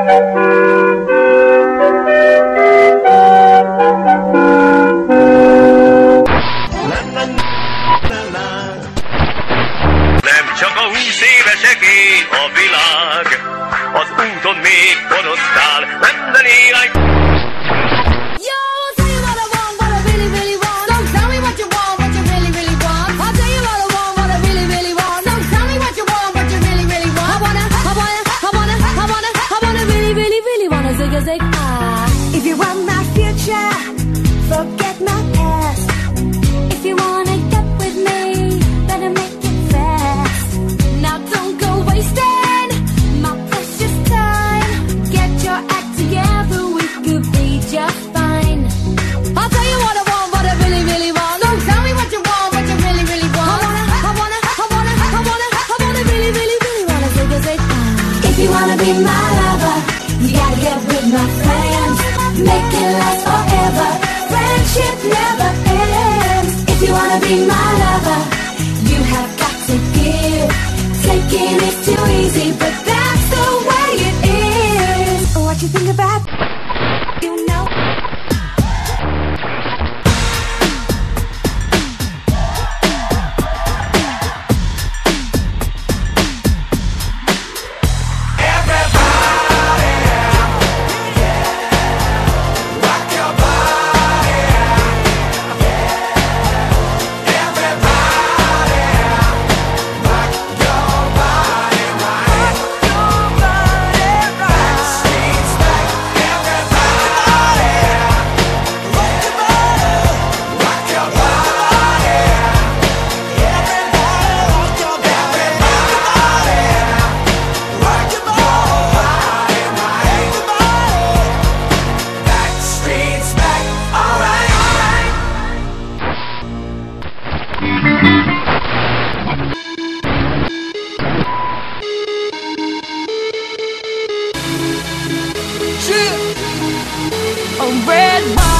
Nem csak a 20 éveseké a világ, az úton még borodtál, minden irány. Yo, I'll tell you what I want, what I really, really want. Don't tell me what you want, what you really, really want. I'll tell you what I want, what I really, really want. Don't tell me what you want, what you really, really want. I wanna really, really, really wanna zig a zig ah. If you want my future, forget my past. If you wanna get with me, better make it fast. Now don't go wasting my precious time. Get your act together, we could be just fine. I'll tell you what I want, what I really, really want. Don't tell me what you want, what you really, really want. I wanna really, really, really wanna zig a zig ah. If you wanna be my lover, you gotta get with my friends. Make it last forever. Friendship never ends. If you wanna be my lover, you have got to give. Taking is too easy, but that's the way it is. What you think about, you know. A red wine.